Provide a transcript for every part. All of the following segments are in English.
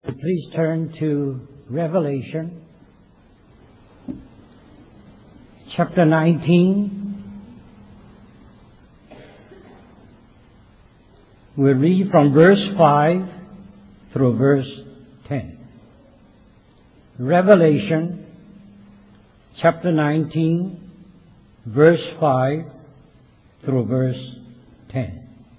Please turn to Revelation chapter 19. We'll read from verse 5 through verse 10. Revelation chapter 19, verse 5 through verse 10.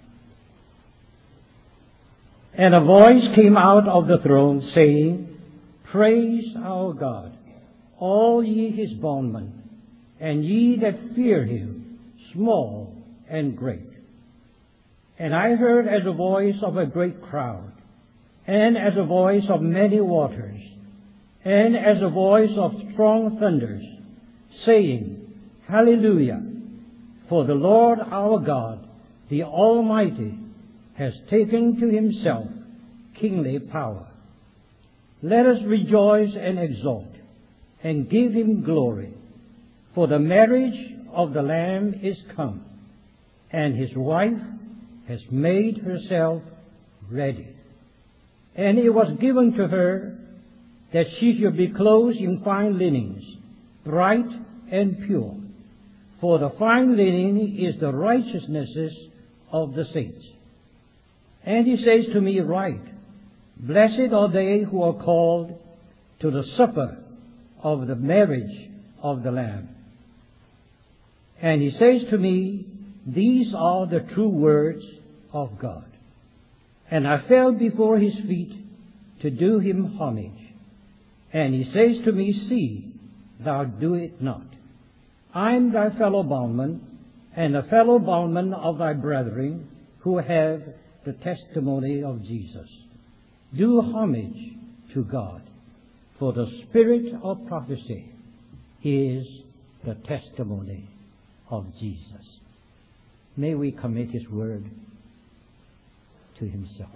And a voice came out of the throne, saying, Praise our God, all ye his bondmen, and ye that fear him, small and great. And I heard as a voice of a great crowd, and as a voice of many waters, and as a voice of strong thunders, saying, Hallelujah! For the Lord our God, the Almighty, has taken to himself kingly power. Let us rejoice and exult, and give him glory, for the marriage of the Lamb is come, and his wife has made herself ready. And it was given to her that she should be clothed in fine linens, bright and pure, for the fine linen is the righteousnesses of the saints. And he says to me, Write, Blessed are they who are called to the supper of the marriage of the Lamb. And he says to me, These are the true words of God. And I fell before his feet to do him homage. And he says to me, See, thou do it not. I am thy fellow bondman, and a fellow bondman of thy brethren who have the testimony of Jesus. Do homage to God, for the spirit of prophecy is the testimony of Jesus. May we commit his word to himself.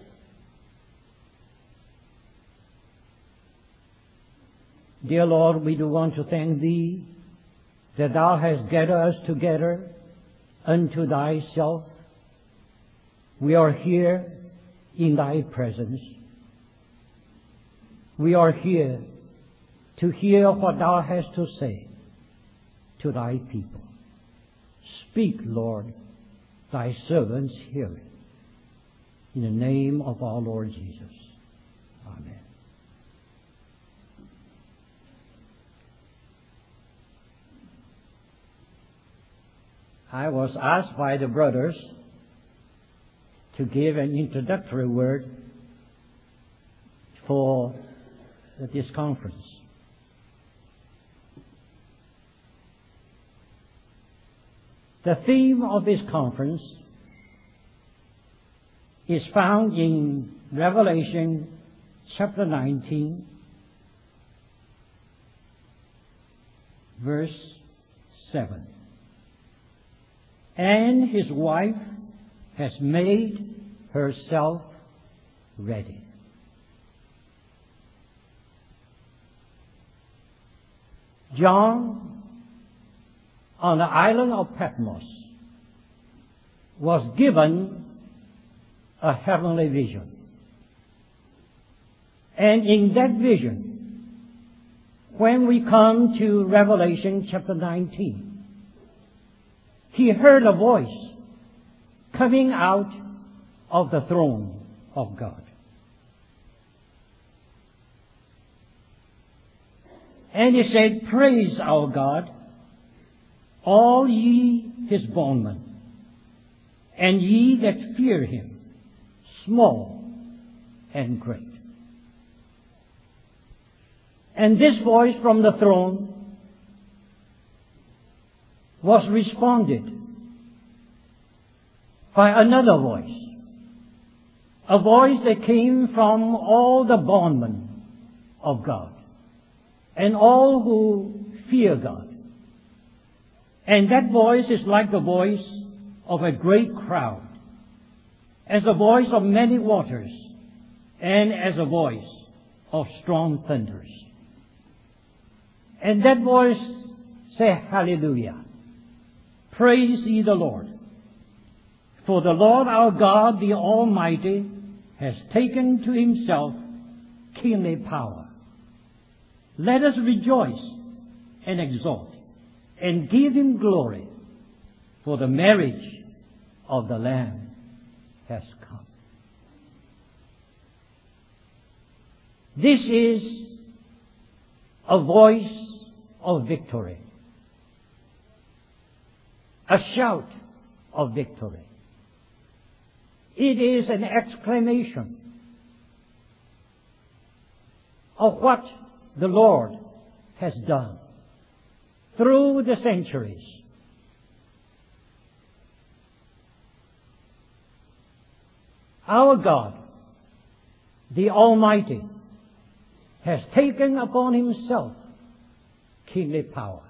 Dear Lord, we do want to thank thee that thou hast gathered us together unto thyself. We are here in thy presence. We are here to hear what thou hast to say to thy people. Speak, Lord, thy servants hear it. In the name of our Lord Jesus. Amen. I was asked by the brothers to give an introductory word for this conference. The theme of this conference is found in Revelation chapter 19, verse 7. And his wife has made herself ready. John, on the island of Patmos, was given a heavenly vision. And in that vision, when we come to Revelation chapter 19, he heard a voice coming out of the throne of God. And he said, Praise our God, all ye his bondmen, and ye that fear him, small and great. And this voice from the throne was responded by another voice, a voice that came from all the bondmen of God and all who fear God. And that voice is like the voice of a great crowd, as a voice of many waters, and as a voice of strong thunders. And that voice said, Hallelujah! Praise ye the Lord! For the Lord our God, the Almighty, has taken to himself kingly power. Let us rejoice and exalt and give Him glory, for the marriage of the Lamb has come. This is a voice of victory, a shout of victory. It is an exclamation of what the Lord has done through the centuries. Our God, the Almighty, has taken upon Himself kingly power.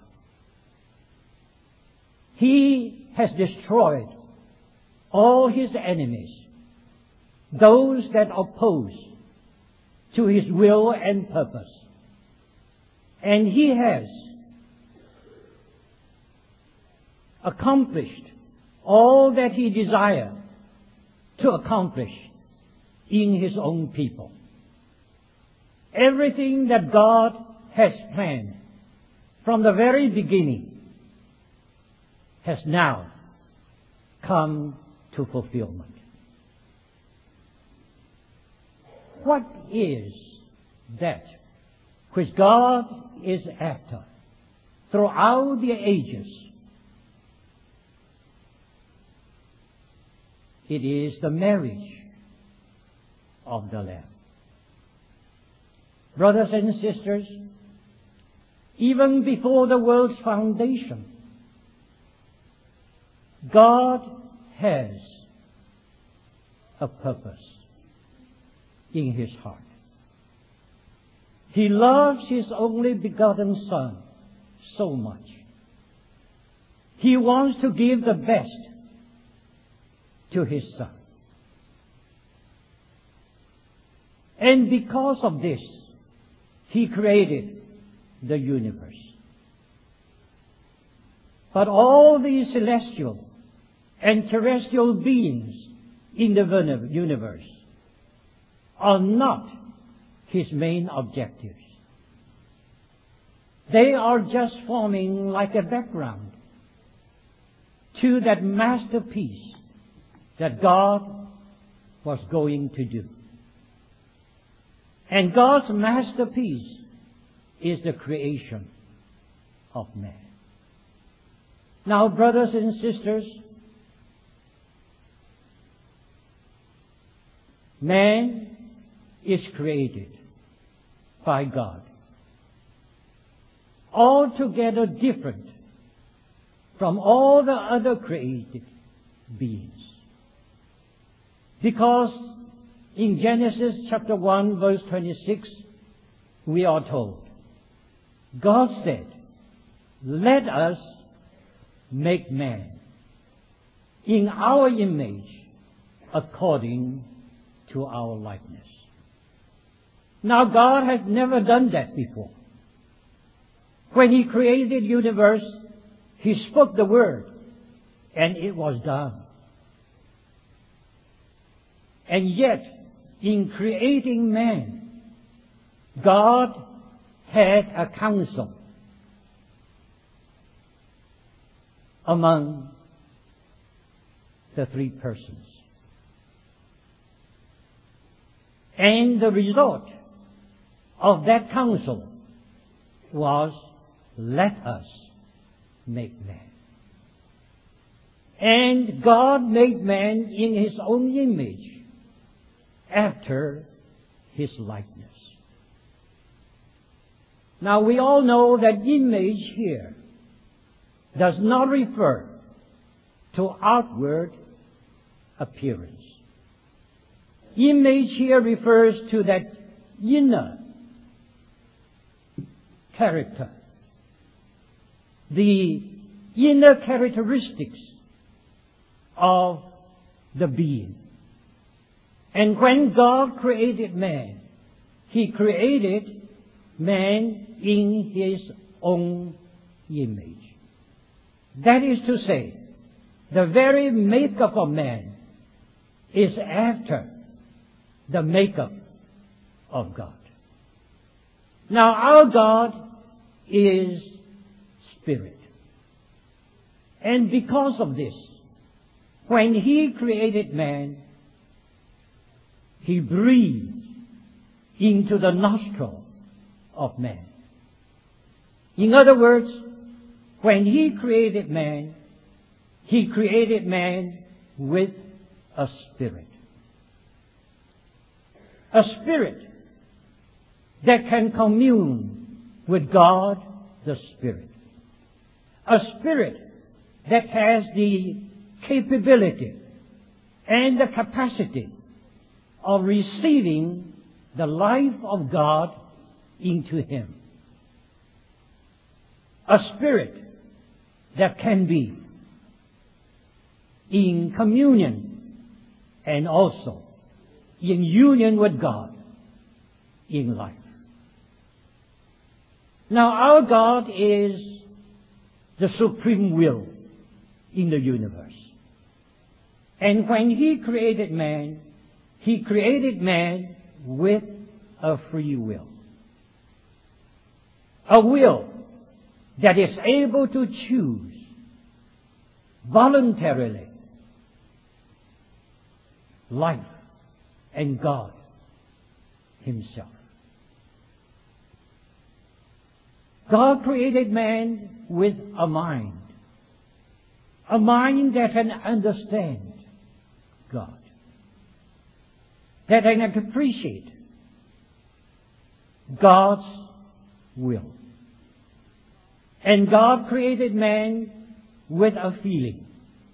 He has destroyed all His enemies, those that oppose to His will and purpose. And He has accomplished all that He desired to accomplish in His own people. Everything that God has planned from the very beginning has now come to fulfillment. What is that which God is after throughout the ages? It is the marriage of the Lamb. Brothers and sisters, even before the world's foundation, God has a purpose in His heart. He loves His only begotten Son so much. He wants to give the best to His Son. And because of this, He created the universe. But all these celestial and terrestrial beings in the universe are not His main objectives. They are just forming like a background to that masterpiece that God was going to do. And God's masterpiece is the creation of man. Now, brothers and sisters, man is created by God, altogether different from all the other created beings. Because in Genesis chapter 1 verse 26, we are told, God said, "Let us make man in our image according to our likeness." Now God has never done that before. When He created the universe, He spoke the word and it was done. And yet, in creating man, God had a counsel among the three persons. And the result of that counsel was, "Let us make man." And God made man in His own image, after His likeness. Now we all know that image here does not refer to outward appearance. Image here refers to that inner character, the inner characteristics of the being. And when God created man, He created man in His own image. That is to say, the very makeup of man is after the makeup of God. Now, our God is Spirit. And because of this, when He created man, He breathed into the nostril of man. In other words, when He created man with a spirit. A spirit that can commune with God the Spirit. A spirit that has the capability and the capacity of receiving the life of God into him. A spirit that can be in communion and also in union with God in life. Now, our God is the supreme will in the universe. And when He created man with a free will. A will that is able to choose voluntarily life and God Himself. God created man with a mind that can understand God, that can appreciate God's will. And God created man with a feeling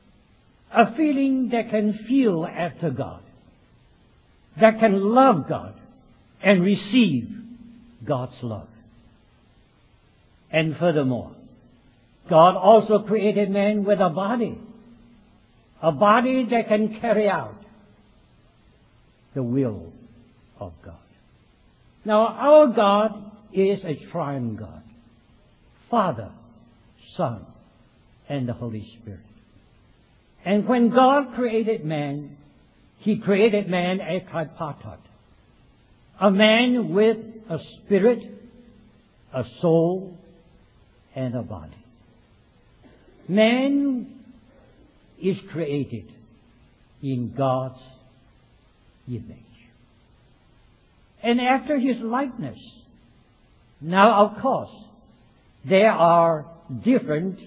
that can feel after God, that can love God and receive God's love. And furthermore, God also created man with a body that can carry out the will of God. Now, our God is a triune God, Father, Son, and the Holy Spirit. And when God created man, He created man a tripartite, a man with a spirit, a soul, and a body. Man is created in God's image and after His likeness. Now, of course, there are different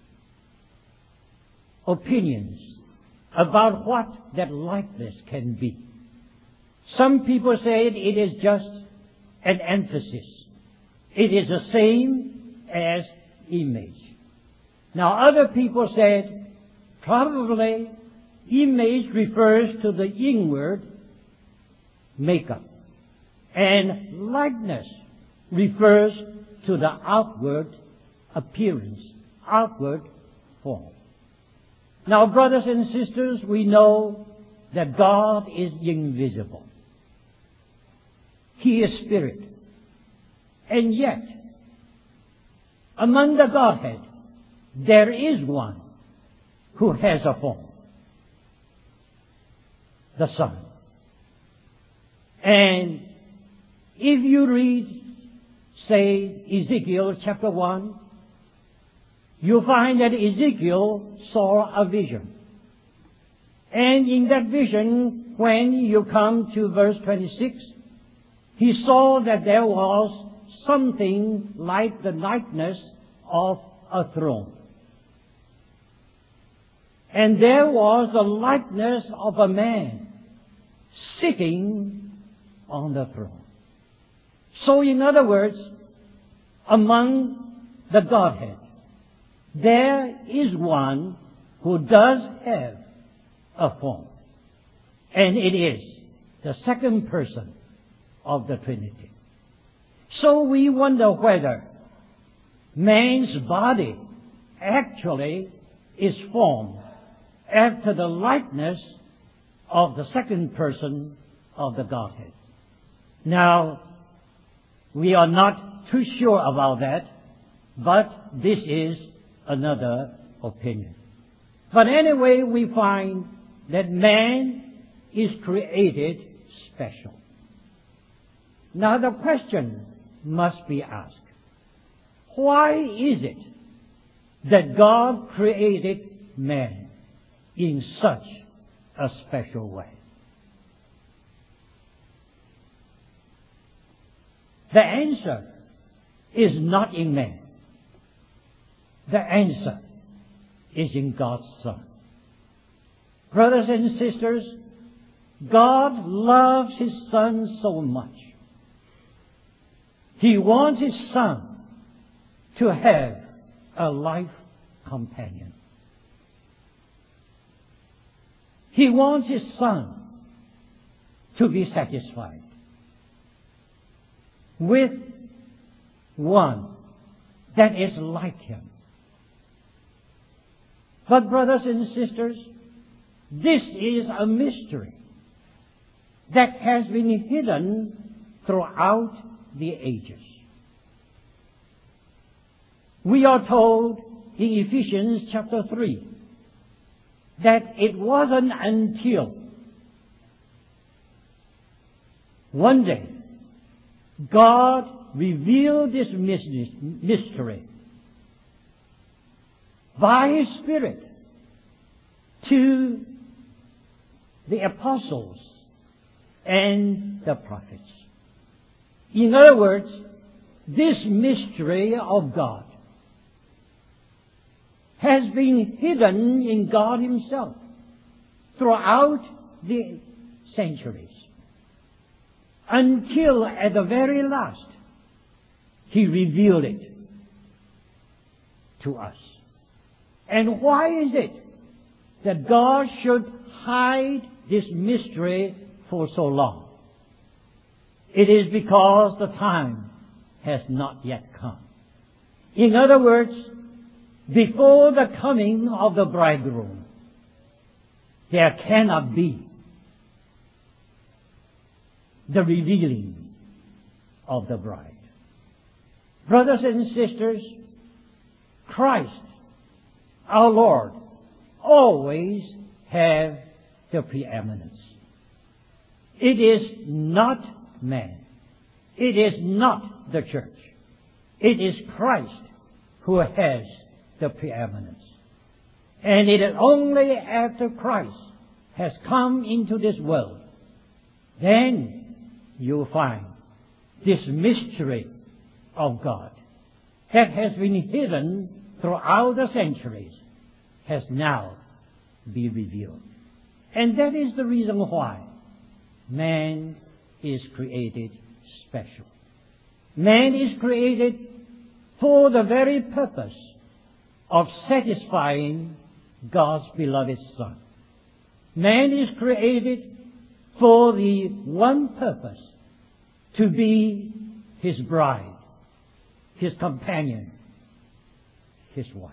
opinions about what that likeness can be. Some people say it is just an emphasis. It is the same as image. Now, other people said probably image refers to the inward makeup, and likeness refers to the outward appearance, outward form. Now, brothers and sisters, we know that God is invisible. He is Spirit. And yet, among the Godhead, there is one who has a form. The Son. And if you read, say, Ezekiel chapter 1, you'll find that Ezekiel saw a vision. And in that vision, when you come to verse 26, he saw that there was something like the likeness of a throne. And there was the likeness of a man sitting on the throne. So in other words, among the Godhead, there is one who does have a form. And it is the second person of the Trinity. So we wonder whether man's body actually is formed after the likeness of the second person of the Godhead. Now, we are not too sure about that, but this is another opinion. But anyway, we find that man is created special. Now the question must be asked. Why is it that God created man in such a special way? The answer is not in man. The answer is in God's Son. Brothers and sisters, God loves His Son so much. He wants His Son to have a life companion. He wants His Son to be satisfied with one that is like Him. But brothers and sisters, this is a mystery that has been hidden throughout the ages. We are told in Ephesians chapter 3 that it wasn't until one day God revealed this mystery by His Spirit to the apostles and the prophets. In other words, this mystery of God has been hidden in God Himself throughout the centuries, until at the very last He revealed it to us. And why is it that God should hide this mystery for so long? It is because the time has not yet come. In other words, before the coming of the bridegroom, there cannot be the revealing of the bride. Brothers and sisters, Christ, our Lord, always have the preeminence. It is not man. It is not the church. It is Christ who has the preeminence. And it is only after Christ has come into this world, then you'll find this mystery of God that has been hidden throughout the centuries has now been revealed. And that is the reason why man is created special. Man is created for the very purpose of satisfying God's beloved Son. Man is created for the one purpose, to be His bride, His companion, His wife.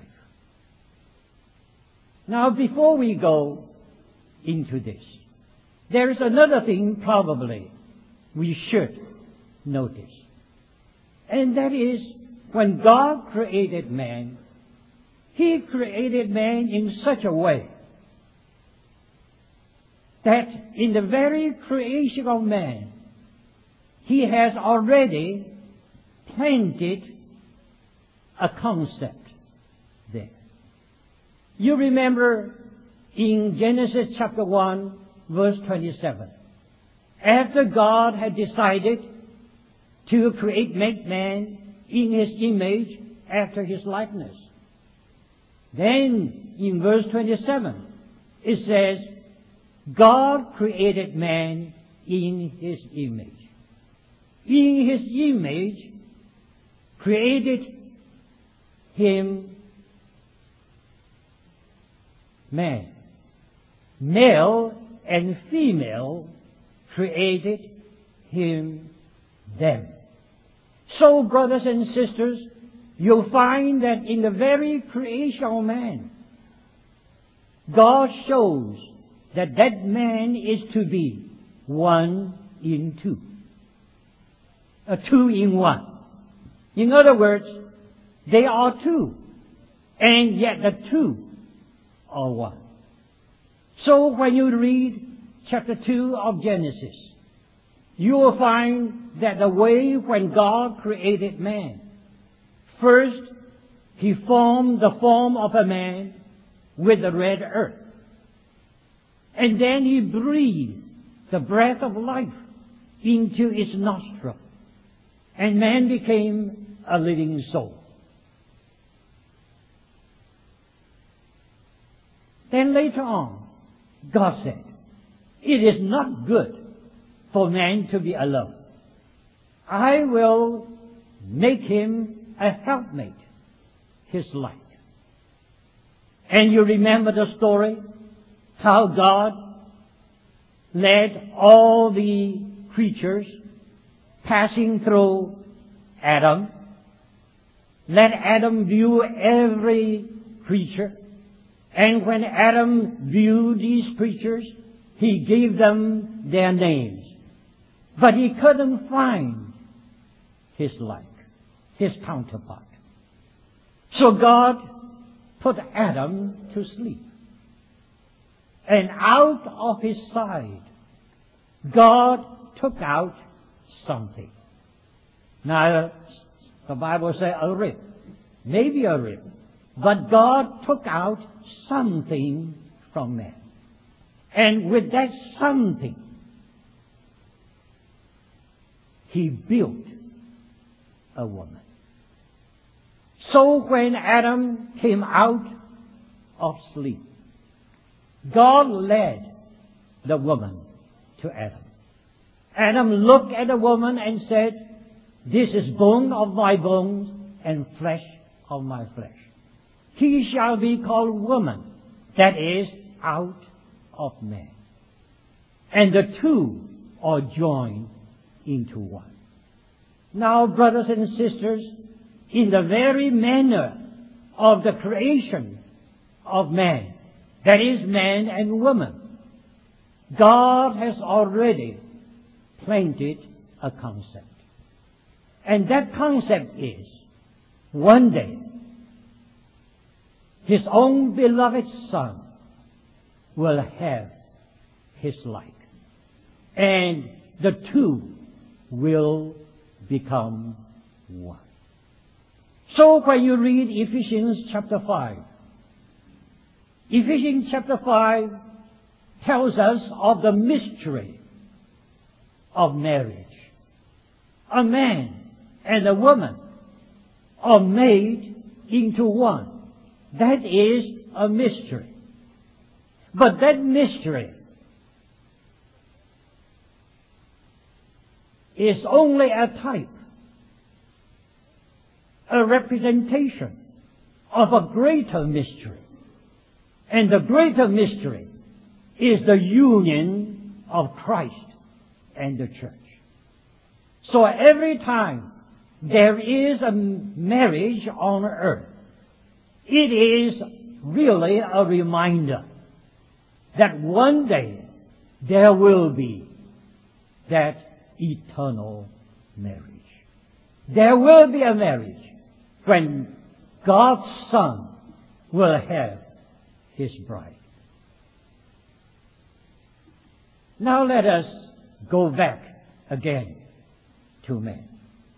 Now, before we go into this, there is another thing probably we should notice. And that is, when God created man, He created man in such a way that in the very creation of man, He has already planted a concept there. You remember in Genesis chapter 1, verse 27, after God had decided to make man in His image after His likeness, then in verse 27, it says, God created man in His image. In His image, created him man. Male and female created him them. So, brothers and sisters, you'll find that in the very creation of man, God shows that that man is to be one in two. A two in one. In other words, they are two, and yet the two are one. So when you read chapter 2 of Genesis, you will find that the way when God created man, first, He formed the form of a man with the red earth. And then He breathed the breath of life into his nostril. And man became a living soul. Then later on, God said, it is not good for man to be alone. I will make him a helpmate, his like. And you remember the story, how God led all the creatures passing through Adam, let Adam view every creature, and when Adam viewed these creatures, he gave them their names. But he couldn't find his like, his counterpart. So God put Adam to sleep. And out of his side, God took out something. Now, the Bible says a rib, maybe a rib, but God took out something from man. And with that something, He built a woman. So when Adam came out of sleep, God led the woman to Adam. Adam looked at the woman and said, this is bone of my bones and flesh of my flesh. He shall be called woman, that is, out of man. And the two are joined into one. Now, brothers and sisters, in the very manner of the creation of man, that is man and woman, God has already planted a concept. And that concept is, one day, His own beloved Son will have His like. And the two will become one. So when you read Ephesians chapter 5, Ephesians chapter 5 tells us of the mystery of marriage. A man and a woman are made into one. That is a mystery. But that mystery is only a type, a representation of a greater mystery. And the greater mystery is the union of Christ and the church. So every time there is a marriage on earth, it is really a reminder that one day there will be that eternal marriage. There will be a marriage when God's Son will have His bride. Now let us go back again to man.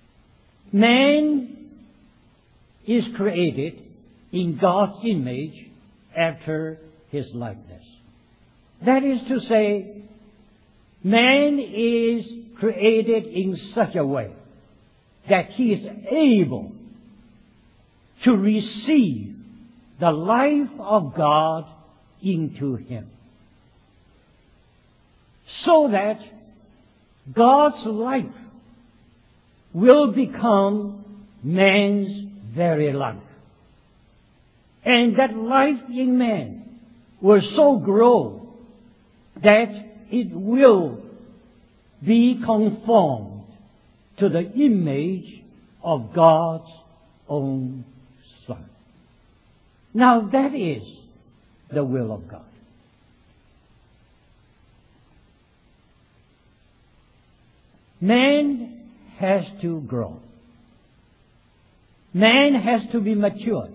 Man is created in God's image after His likeness. That is to say, man is created in such a way that he is able to receive the life of God into him, so that God's life will become man's very life. And that life in man will so grow that it will be conformed to the image of God's own Son. Now that is the will of God. Man has to grow. Man has to be matured.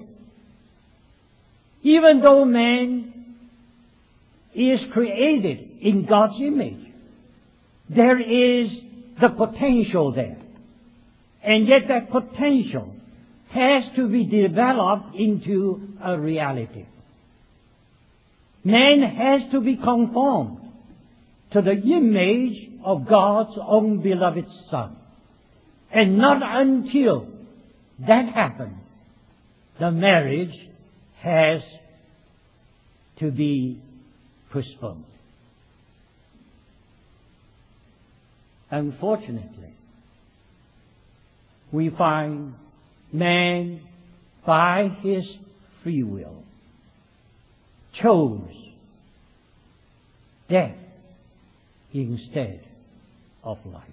Even though man is created in God's image, there is the potential there. And yet that potential has to be developed into a reality. Man has to be conformed to the image of God's own beloved Son. And not until that happens, the marriage has to be postponed. Unfortunately, we find man, by his free will, chose death instead of life.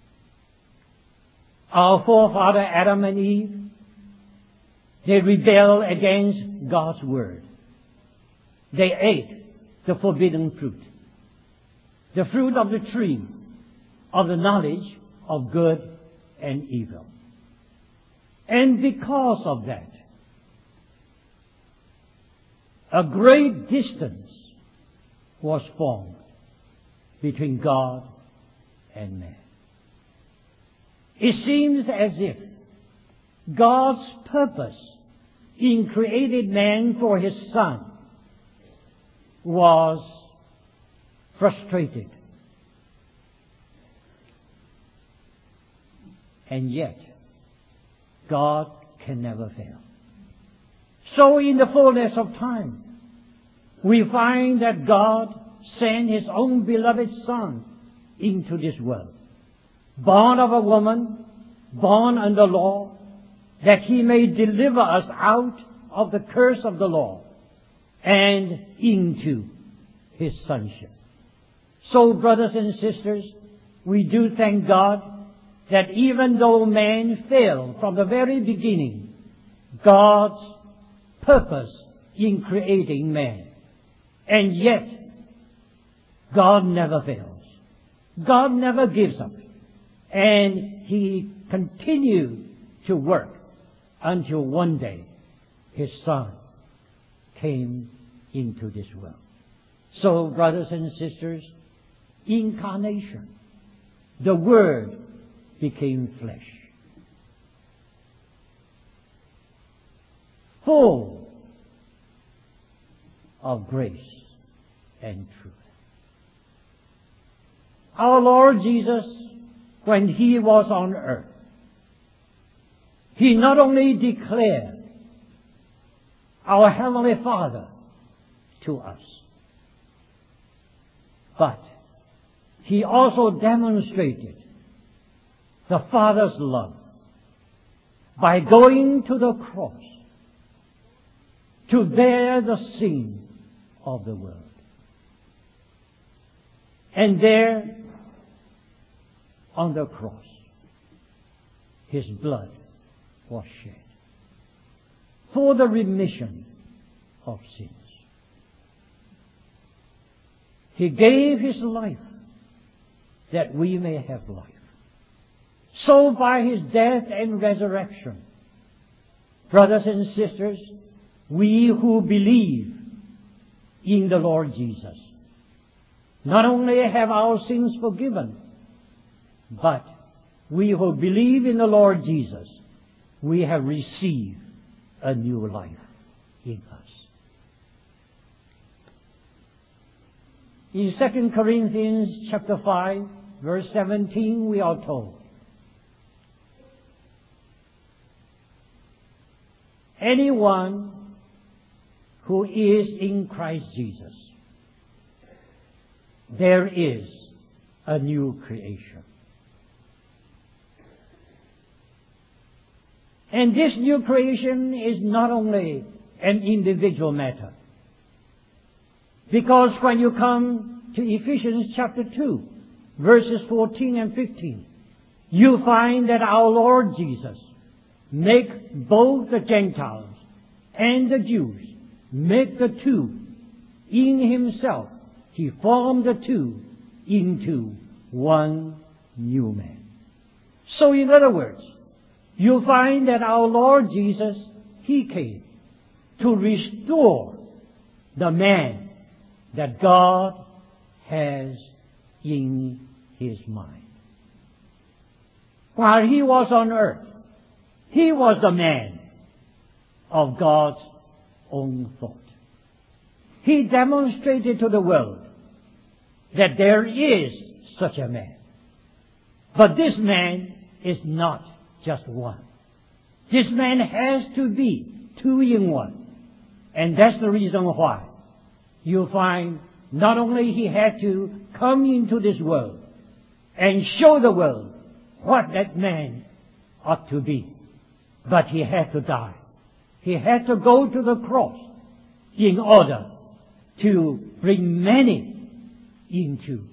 Our forefather Adam and Eve, they rebelled against God's word. They ate the forbidden fruit, the fruit of the tree of the knowledge of good and evil. And because of that, a great distance was formed between God and man. It seems as if God's purpose in creating man for His Son was frustrated. And yet, God can never fail. So in the fullness of time, we find that God sent His own beloved Son into this world, born of a woman, born under law, that He may deliver us out of the curse of the law and into His sonship. So, brothers and sisters, we do thank God that even though man failed from the very beginning, God's purpose in creating man, and yet God never fails. God never gives up. And He continued to work until one day His Son came into this world. So, brothers and sisters, incarnation, the Word became flesh, full of grace and truth. Our Lord Jesus, when He was on earth, He not only declared our Heavenly Father to us, but He also demonstrated the Father's love by going to the cross to bear the sin of the world. And there, on the cross, His blood was shed for the remission of sins. He gave His life that we may have life. So by His death and resurrection, brothers and sisters, we who believe in the Lord Jesus not only have our sins forgiven, but we who believe in the Lord Jesus, we have received a new life in us. In 2 Corinthians chapter 5, verse 17, we are told, anyone who is in Christ Jesus, there is a new creation. And this new creation is not only an individual matter. Because when you come to Ephesians chapter 2, verses 14 and 15, you find that our Lord Jesus make both the Gentiles and the Jews, make the two in Himself. He formed the two into one new man. So in other words, you find that our Lord Jesus, He came to restore the man that God has in His mind. while He was on earth, He was the man of God's own thought. He demonstrated to the world that there is such a man. But this man is not just one. This man has to be two in one. And that's the reason why you find not only He had to come into this world and show the world what that man ought to be, but He had to die. He had to go to the cross in order to bring many into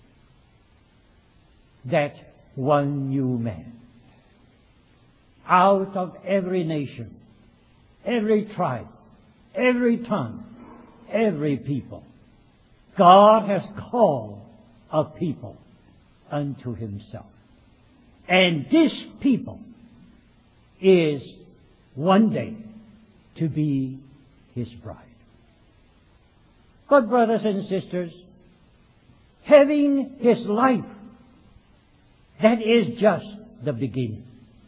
that one new man. Out of every nation, every tribe, every tongue, every people, God has called a people unto Himself. And this people is one day to be His bride. But brothers and sisters, having His life, that is just the beginning.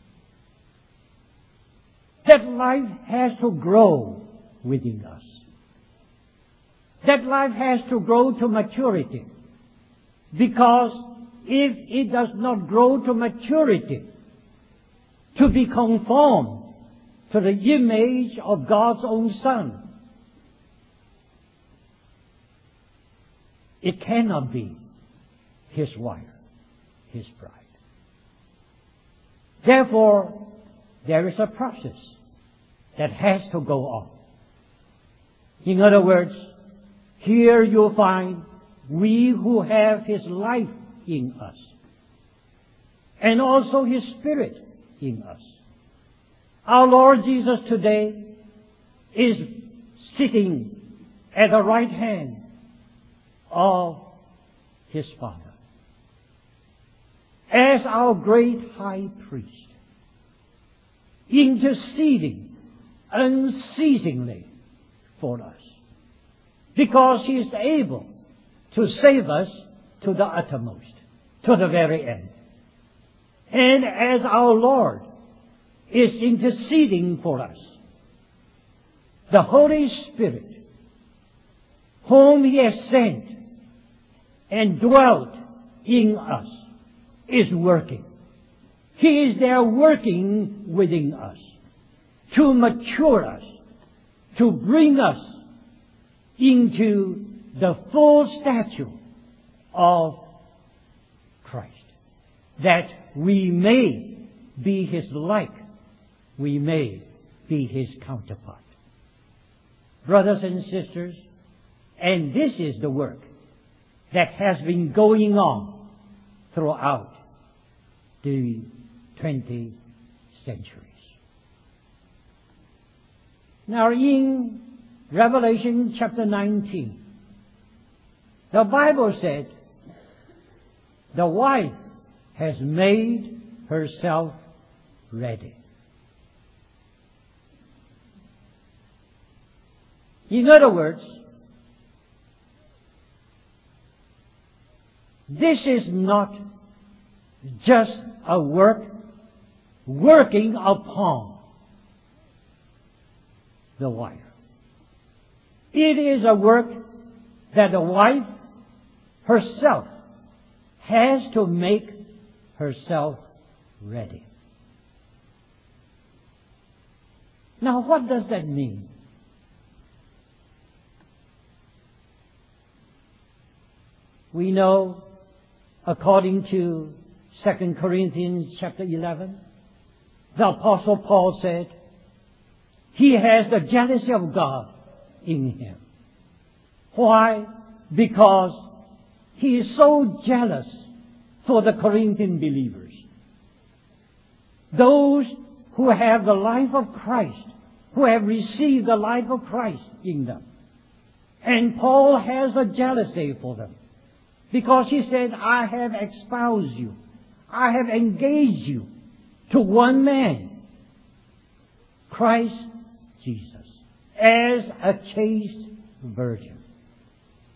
That life has to grow within us. That life has to grow to maturity. Because if it does not grow to maturity, to be conformed to the image of God's own Son, it cannot be His wife, His bride. Therefore, there is a process that has to go on. In other words, here you'll find we who have His life in us, and also His Spirit in us. Our Lord Jesus today is sitting at the right hand of His Father as our great high priest, interceding unceasingly for us, because He is able to save us to the uttermost, to the very end. And as our Lord is interceding for us, the Holy Spirit, whom He has sent and dwelt in us, is working. He is there working within us to mature us, to bring us into the full stature of Christ, that we may be His like, we may be His counterpart. Brothers and sisters, and this is the work that has been going on throughout the 20 centuries. Now in Revelation chapter 19, the Bible said, the wife has made herself ready. In other words, this is not just a work working upon the wife. It is a work that the wife herself has to make herself ready. Now, what does that mean? We know, according to 2 Corinthians chapter 11, the Apostle Paul said, he has the jealousy of God in him. Why? Because he is so jealous for the Corinthian believers. Those who have the life of Christ, who have received the life of Christ in them. And Paul has a jealousy for them, because he said, I have espoused you, I have engaged you to one man, Christ Jesus, as a chaste virgin.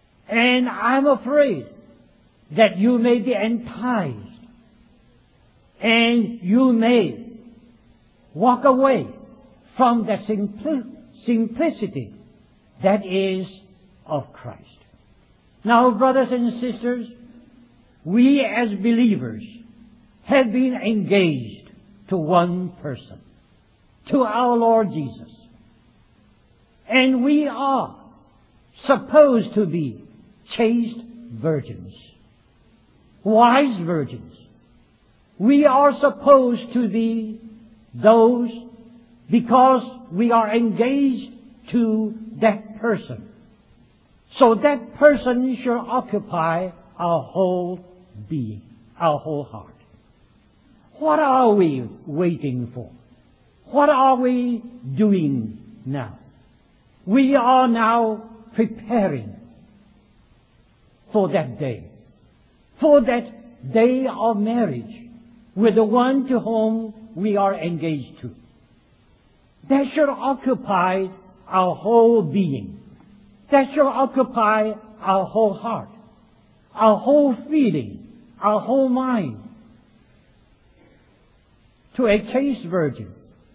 And I'm afraid that you may be enticed And you may walk away from the simplicity that is of Christ. Now, brothers and sisters, we as believers have been engaged to one person, to our Lord Jesus. And we are supposed to be chaste virgins, wise virgins. We are supposed to be those because we are engaged to that person. So that person should occupy our whole being, our whole heart. What are we waiting for? What are we doing now? We are now preparing for that day of marriage with the one to whom we are engaged to. That should occupy our whole being. That should occupy our whole heart, our whole feeling, our whole mind. To a chaste virgin,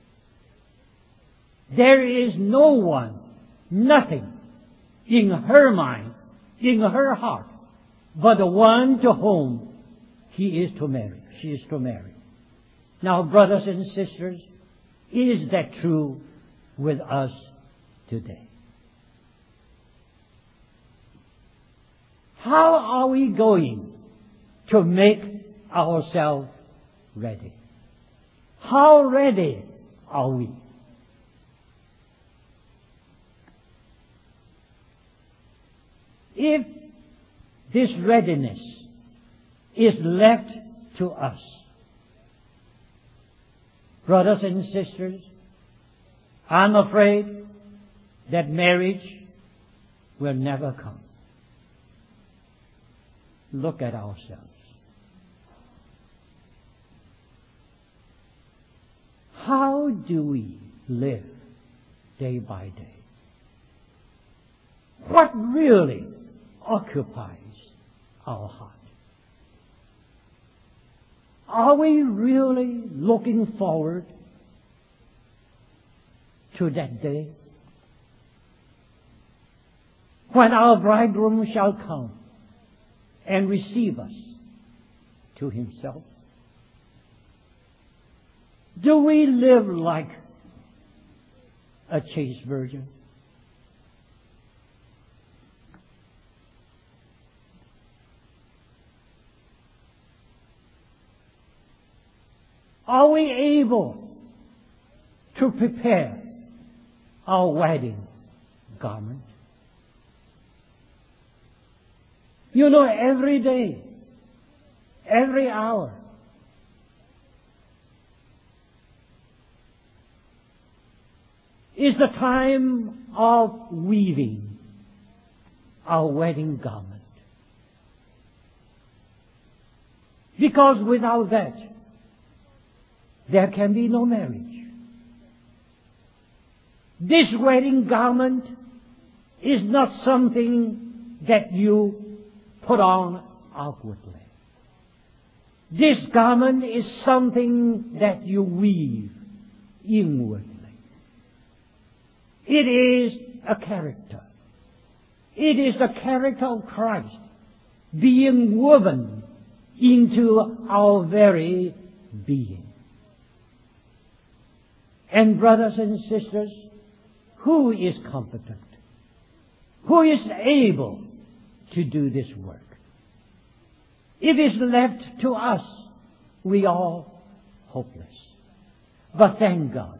there is no one, nothing in her mind, in her heart, but the one to whom she is to marry. Now, brothers and sisters, is that true with us today? How are we going to make ourselves ready? How ready are we? If this readiness is left to us, brothers and sisters, I'm afraid that marriage will never come. Look at ourselves. How do we live day by day? What really occupies our heart? Are we really looking forward to that day when our bridegroom shall come and receive us to himself? Do we live like a chaste virgin? Are we able to prepare our wedding garment? You know, every day, every hour, is the time of weaving our wedding garment. Because without that, there can be no marriage. This wedding garment is not something that you put on outwardly. This garment is something that you weave inwardly. It is a character. It is the character of Christ being woven into our very being. And brothers and sisters, who is competent? Who is able to do this work? If it's left to us, we are hopeless. But thank God.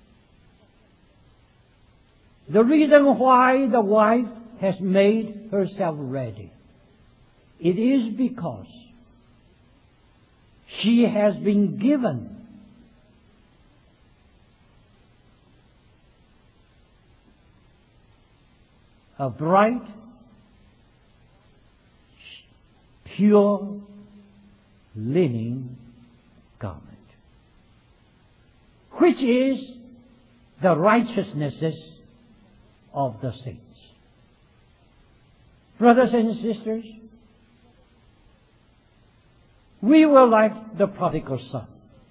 The reason why the wife has made herself ready, it is because she has been given a bright, pure linen garment, which is the righteousnesses of the saints. Brothers and sisters, We were like the prodigal son.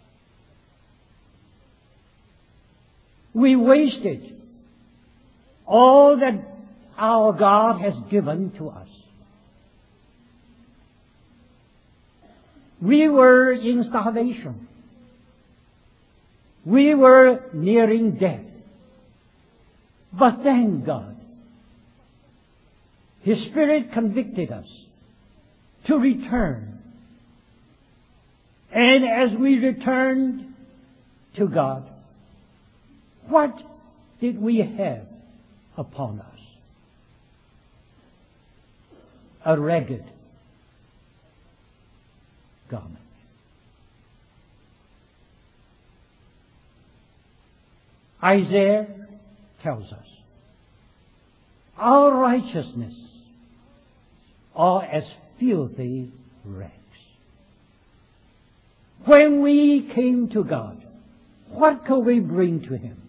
We wasted all that our God has given to us. We were in starvation. We were nearing death. But thank God, His Spirit convicted us to return. And as we returned to God, what did we have upon us? A ragged garment. Isaiah tells us, our righteousness are as filthy rags. When we came to God, what could we bring to Him?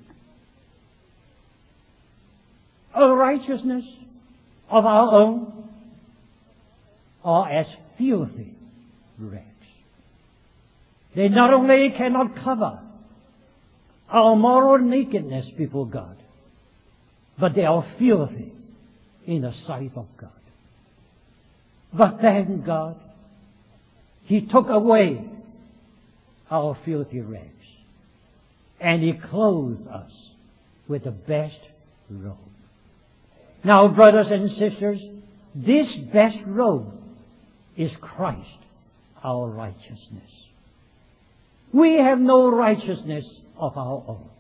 A righteousness of our own are as filthy rags. They not only cannot cover our moral nakedness before God, but they are filthy in the sight of God. But thank God, He took away our filthy rags, and He clothed us with the best robe. Now, brothers and sisters, this best robe is Christ, our righteousness. We have no righteousness of our own,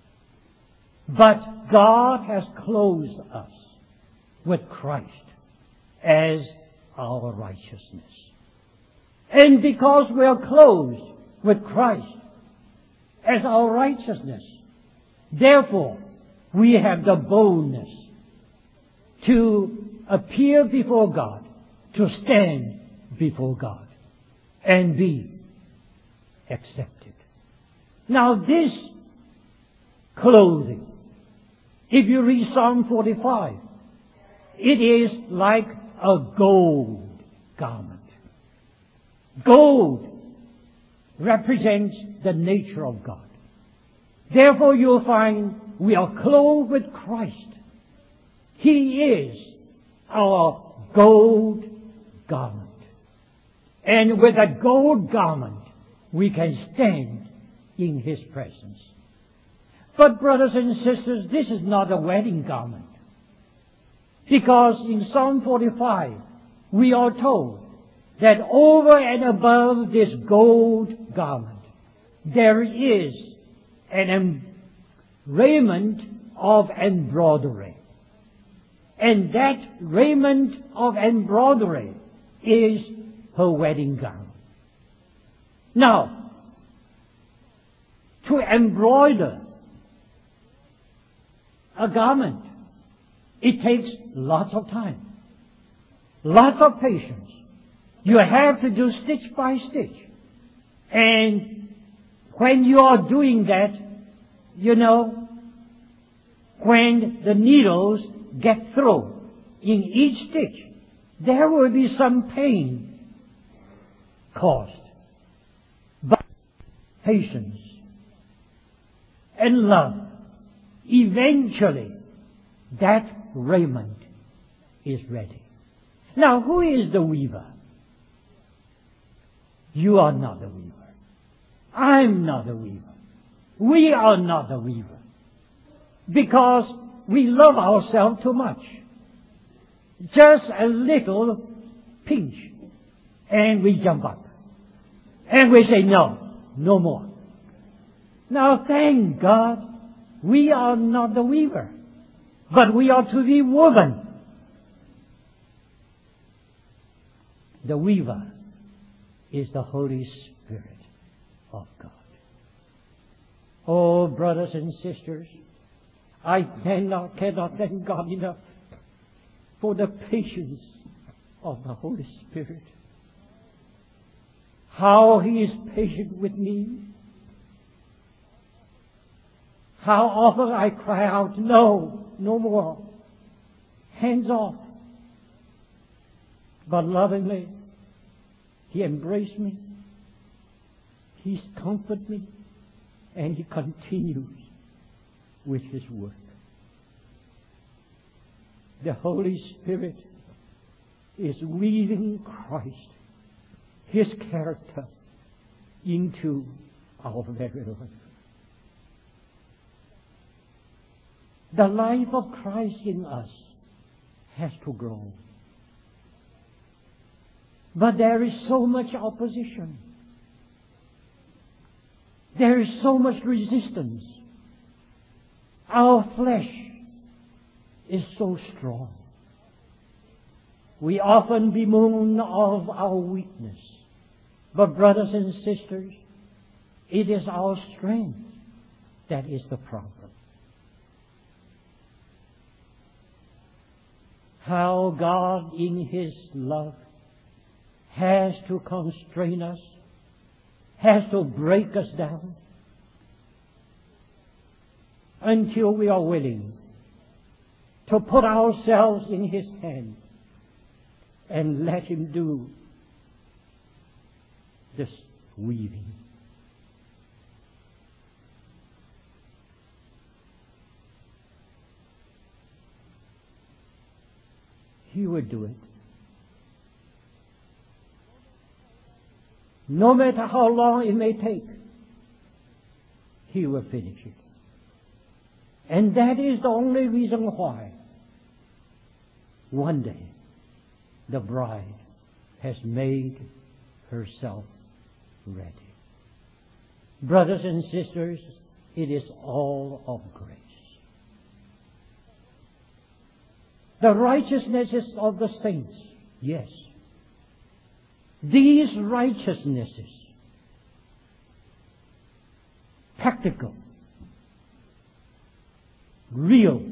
but God has clothed us with Christ as our righteousness. And because we are clothed with Christ as our righteousness, therefore we have the boldness to appear before God, to stand before God, and be accepted. Now this clothing, if you read Psalm 45, it is like a gold garment. Gold represents the nature of God. Therefore you'll find we are clothed with Christ. He is our gold garment. And with a gold garment, we can stand in His presence. But brothers and sisters, this is not a wedding garment. Because in Psalm 45, we are told that over and above this gold garment, there is an raiment of embroidery. And that raiment of embroidery is her wedding gown. Now, to embroider a garment, it takes lots of time, lots of patience. You have to do stitch by stitch. And when you are doing that, you know, when the needles get through in each stitch, there will be some pain caused. But patience and love, eventually that raiment is ready. Now, who is the weaver? You are not the weaver. I'm not the weaver. We are not the weaver. Because we love ourselves too much. Just a little pinch, and we jump up. And we say, no, no more. Now, thank God, we are not the weaver, but we are to be woven. The weaver is the Holy Spirit of God. Oh, brothers and sisters, I cannot thank God enough for the patience of the Holy Spirit. How He is patient with me. How often I cry out, no, no more. Hands off. But lovingly, He embraced me He's comforted me, and He continues with His work. The Holy Spirit is weaving Christ, His character, into our very life. The life of Christ in us has to grow. But there is so much opposition. There is so much resistance. Our flesh is so strong. We often bemoan of our weakness. But brothers and sisters, it is our strength that is the problem. How God in His love has to constrain us, has to break us down until we are willing to put ourselves in His hand and let Him do this weaving. He will do it. No matter how long it may take, He will finish it. And that is the only reason why one day the bride has made herself ready. Brothers and sisters, it is all of grace. The righteousnesses of the saints, yes. These righteousnesses, practical, real,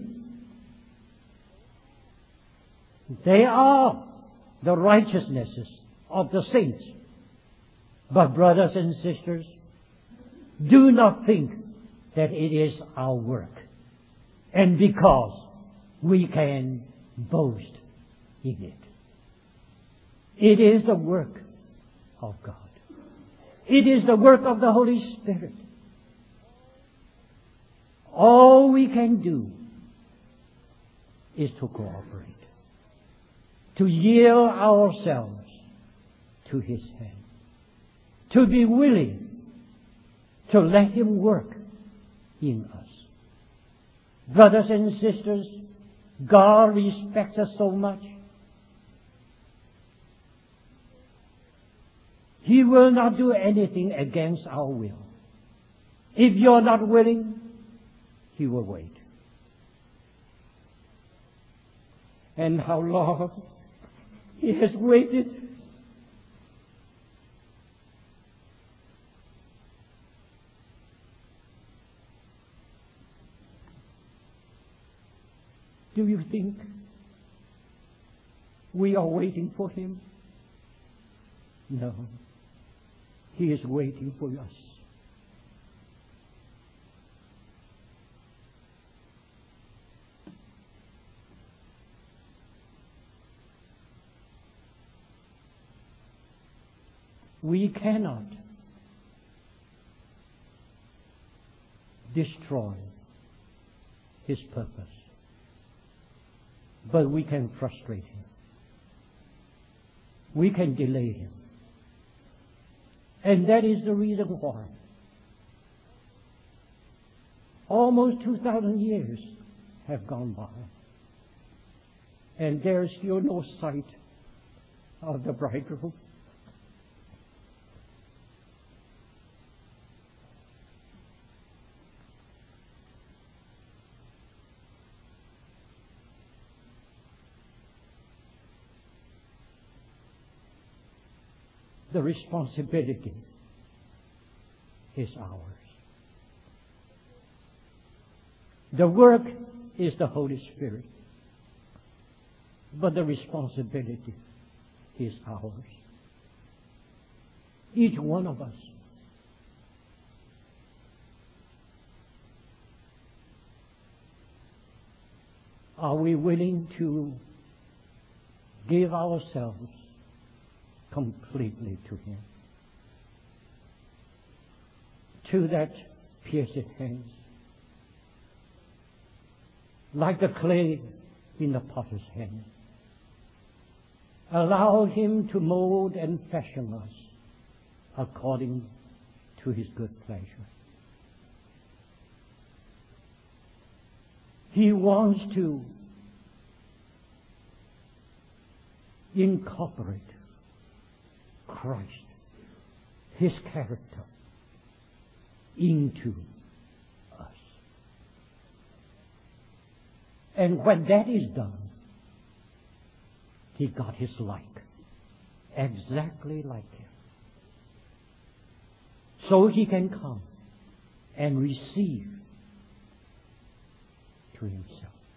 they are the righteousnesses of the saints. But brothers and sisters, do not think that it is our work. And because we can boast in it. It is the work of God. It is the work of the Holy Spirit. All we can do is to cooperate, to yield ourselves to His hand, to be willing to let Him work in us. Brothers and sisters, God respects us so much. He will not do anything against our will. If you're not willing, He will wait. And how long He has waited. Do you think we are waiting for Him? No. He is waiting for us. We cannot destroy His purpose, but we can frustrate Him. We can delay Him. And that is the reason why almost 2,000 years have gone by, and there is still no sight of the bridegroom. The responsibility is ours. The work is the Holy Spirit, but the responsibility is ours. Each one of us. Are we willing to give ourselves completely to Him? to that pierced hands, like the clay in the potter's hand. Allow Him to mold and fashion us according to His good pleasure. He wants to incorporate Christ, His character, into us. And when that is done, He got His like, exactly like Him. So He can come and receive to Himself.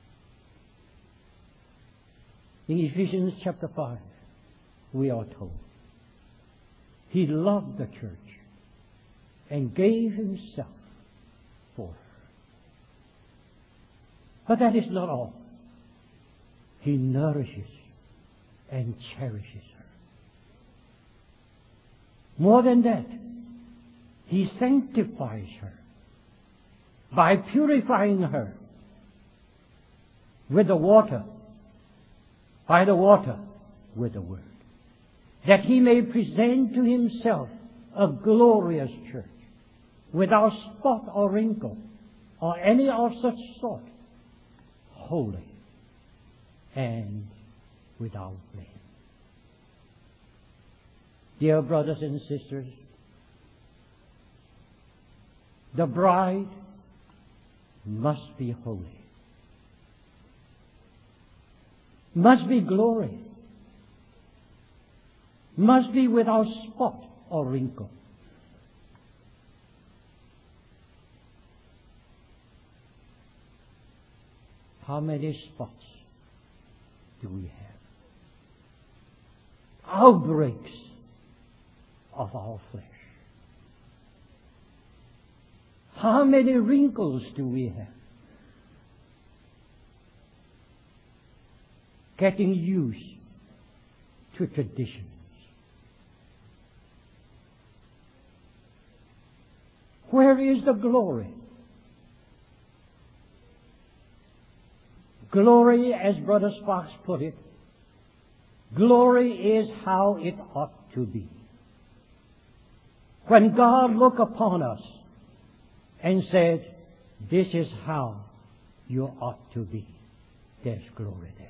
In Ephesians chapter 5, we are told He loved the church and gave Himself for her. But that is not all. He nourishes and cherishes her. More than that, He sanctifies her by purifying her with the water, by the water with the Word, that He may present to Himself a glorious church, without spot or wrinkle, or any of such sort, holy and without blame. Dear brothers and sisters, the bride must be holy, must be glory, must be without spot or wrinkle. How many spots do we have? Outbreaks of our flesh. How many wrinkles do we have? Getting used to traditions. Where is the glory? Glory, as Brother Sparks put it, glory is how it ought to be. When God looked upon us and said, this is how you ought to be, there's glory there.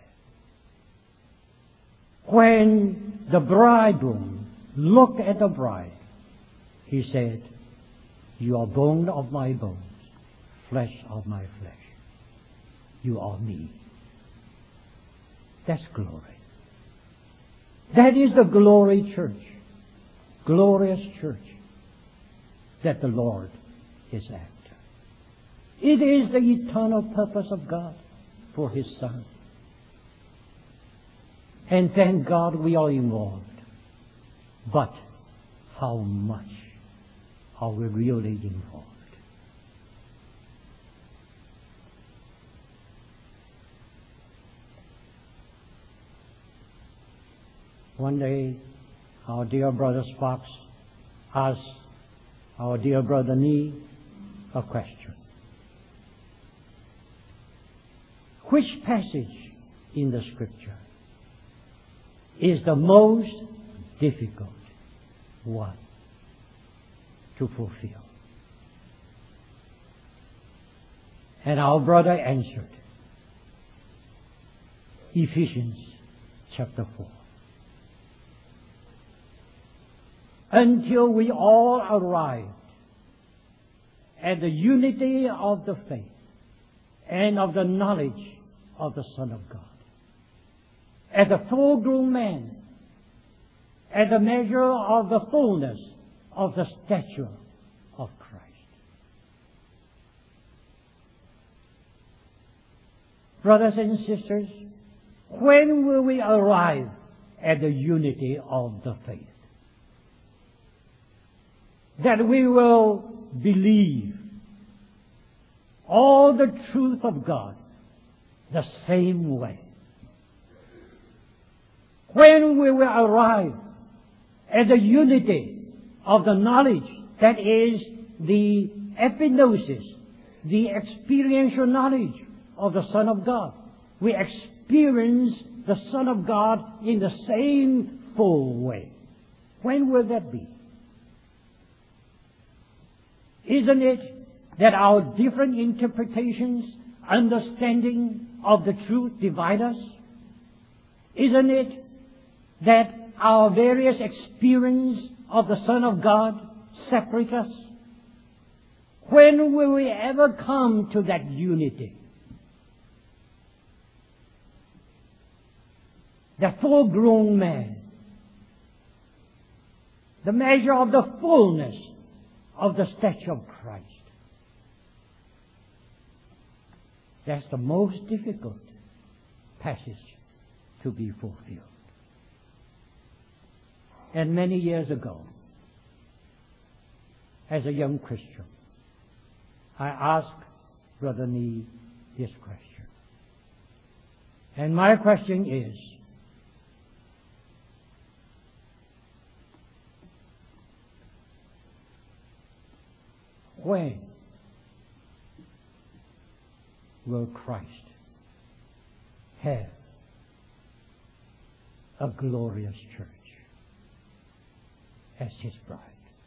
When the bridegroom looked at the bride, he said, you are bone of my bones, flesh of my flesh. You are me. That's glory. That is the glory church, glorious church that the Lord is after. It is the eternal purpose of God for His Son. And thank God we are involved. But how much are we really involved? One day, our dear brother Sparks asked our dear brother Nee a question. Which passage in the Scripture is the most difficult one to fulfill? And our brother answered, Ephesians chapter 4. Until we all arrive at the unity of the faith and of the knowledge of the Son of God, at the full-grown man, at the measure of the fullness of the stature of Christ. Brothers and sisters, when will we arrive at the unity of the faith? That we will believe all the truth of God the same way. When we will arrive at the unity of the knowledge that is the epignosis, the experiential knowledge of the Son of God. We experience the Son of God in the same full way. When will that be? Isn't it that our different interpretations, understanding of the truth divide us? Isn't it that our various experience of the Son of God separate us? When will we ever come to that unity? The full-grown man, the measure of the fullness of the stature of Christ. That's the most difficult passage to be fulfilled. And many years ago, as a young Christian, I asked Brother Nee this question. And my question is, when will Christ have a glorious church as His bride?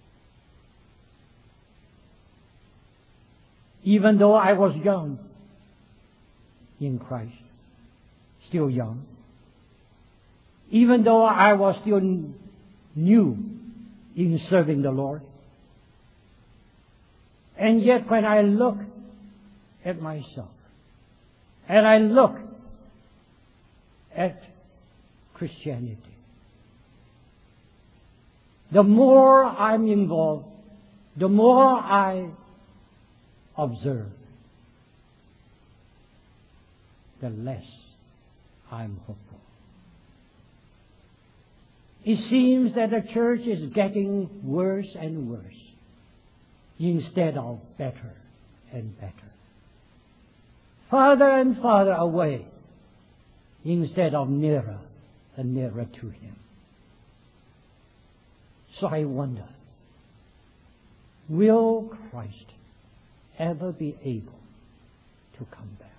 Even though I was young in Christ, still young, even though I was still new in serving the Lord, and yet when I look at myself, and I look at Christianity, the more I'm involved, the more I observe, the less I'm hopeful. It seems that the church is getting worse and worse instead of better and better. Farther and farther away instead of nearer and nearer to Him. So I wonder, will Christ ever be able to come back?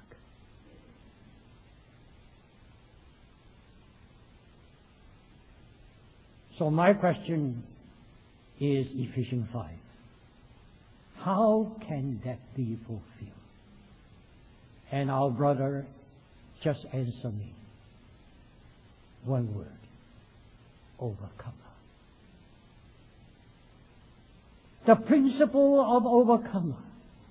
So my question is Ephesians 5. How can that be fulfilled? And our brother just answered me. One word. Overcomer. The principle of overcomer.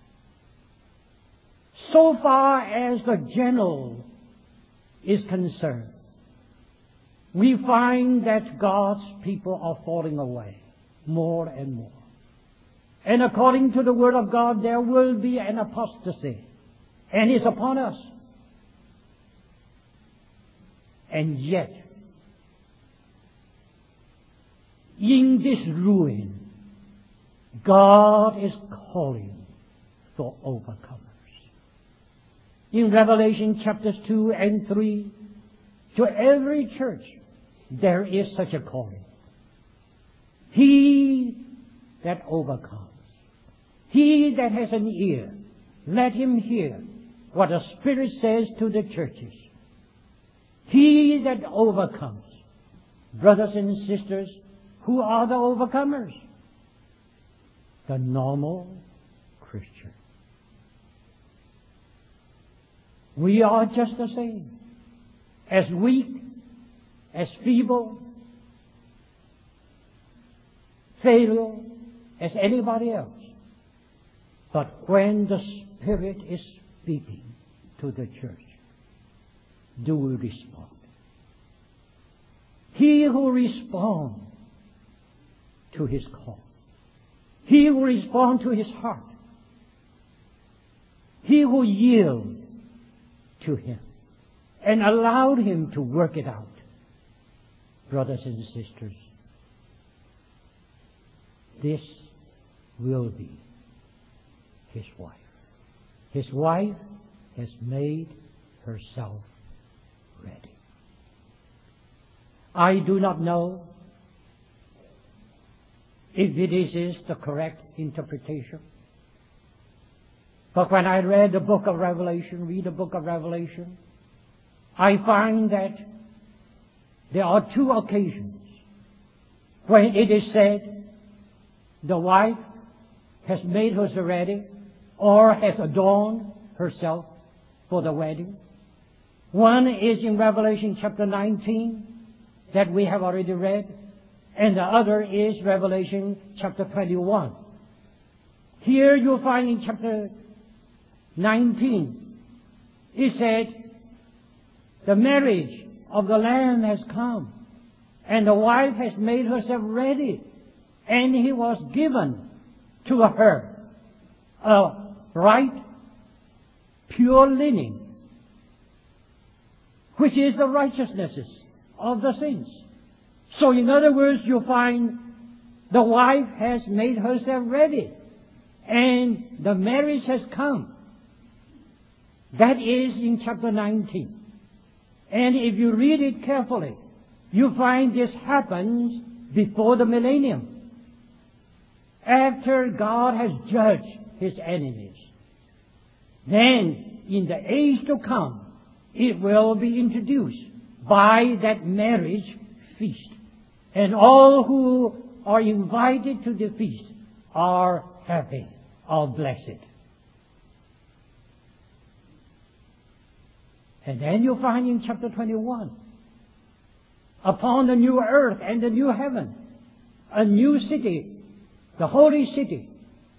So far as the general is concerned, we find that God's people are falling away more and more. And according to the Word of God, there will be an apostasy. And it's upon us. And yet, in this ruin, God is calling for overcomers. In Revelation chapters 2 and 3, to every church, there is such a calling. He that overcomes. He that has an ear, let him hear what the Spirit says to the churches. He that overcomes. Brothers and sisters, who are the overcomers? The normal Christian. We are just the same. As weak, as feeble, failure as anybody else. But when the Spirit is speaking to the church, do we respond? He who responds to His call, he who responds to His heart, he who yields to Him and allowed Him to work it out. Brothers and sisters, this will be His wife. His wife has made herself ready. I do not know if this is the correct interpretation. But when I read the book of Revelation, I find that there are two occasions when it is said the wife has made herself ready or has adorned herself for the wedding. One is in Revelation chapter 19 that we have already read, and the other is Revelation chapter 21. Here you'll find in chapter 19, it said, the marriage of the Lamb has come, and the wife has made herself ready, and he was given to her a bright, pure linen, which is the righteousnesses of the saints. So in other words, you find the wife has made herself ready, and the marriage has come. That is in chapter 19. And if you read it carefully, you find this happens before the millennium, after God has judged His enemies. Then, in the age to come, it will be introduced by that marriage feast. And all who are invited to the feast are happy, are blessed. And then you find in chapter 21, upon the new earth and the new heaven, a new city, the holy city,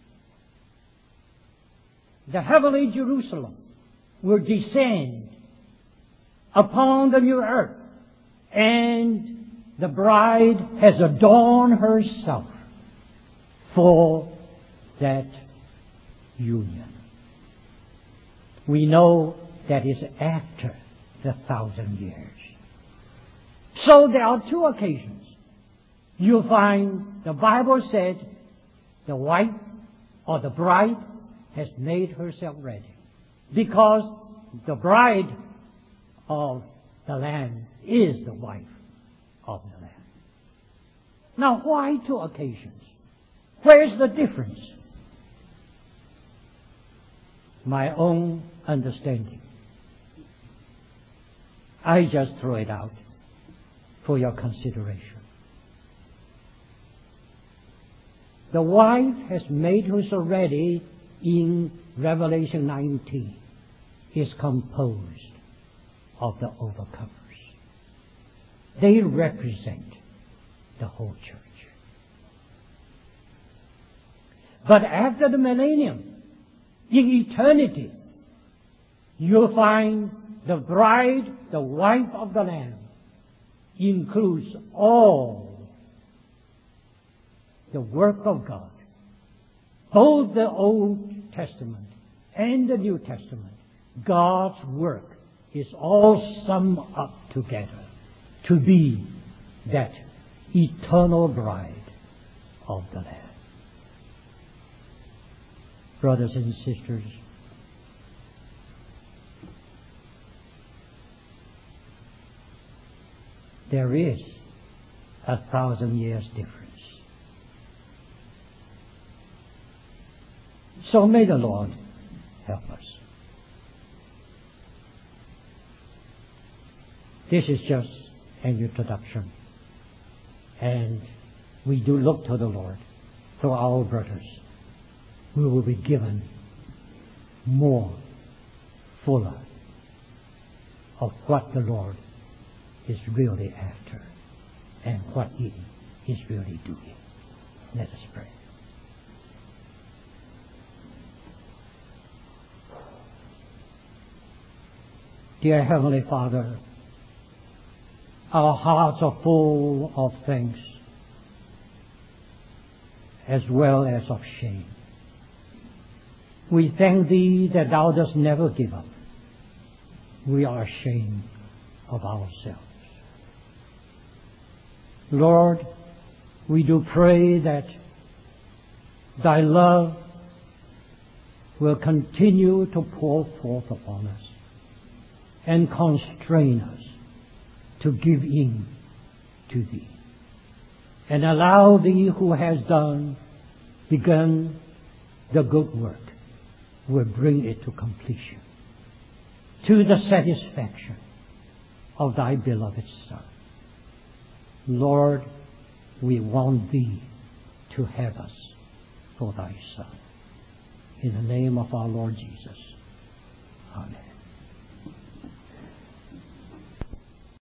the heavenly Jerusalem, will descend upon the new earth, and the bride has adorned herself for that union. We know that is after the 1,000 years. So there are two occasions. You find the Bible said the wife or the bride has made herself ready, because the bride of the Lamb is the wife of the Lamb. Now, why two occasions? Where's the difference? My own understanding. I just throw it out for your consideration. The wife has made herself ready in Revelation 19 is composed of the overcomers. They represent the whole church. But after the millennium, in eternity, you'll find the bride, the wife of the Lamb, includes all the work of God, both the Old Testament and the New Testament. God's work is all summed up together to be that eternal bride of the Lamb. Brothers and sisters, there is 1,000 years difference. So may the Lord help us. This is just an introduction, and we do look to the Lord, to our brothers. We will be given more, fuller of what the Lord is really after and what He is really doing. Let us pray. Dear Heavenly Father, our hearts are full of thanks as well as of shame. We thank Thee that Thou dost never give up. We are ashamed of ourselves. Lord, we do pray that Thy love will continue to pour forth upon us and constrain us to give in to Thee. and allow Thee who has begun the good work will bring it to completion, to the satisfaction of Thy beloved Son. Lord, we want Thee to have us for Thy Son. In the name of our Lord Jesus. Amen.